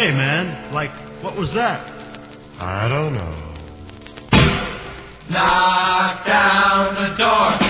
Hey, man, like, what was that? I don't know. Knock down the door.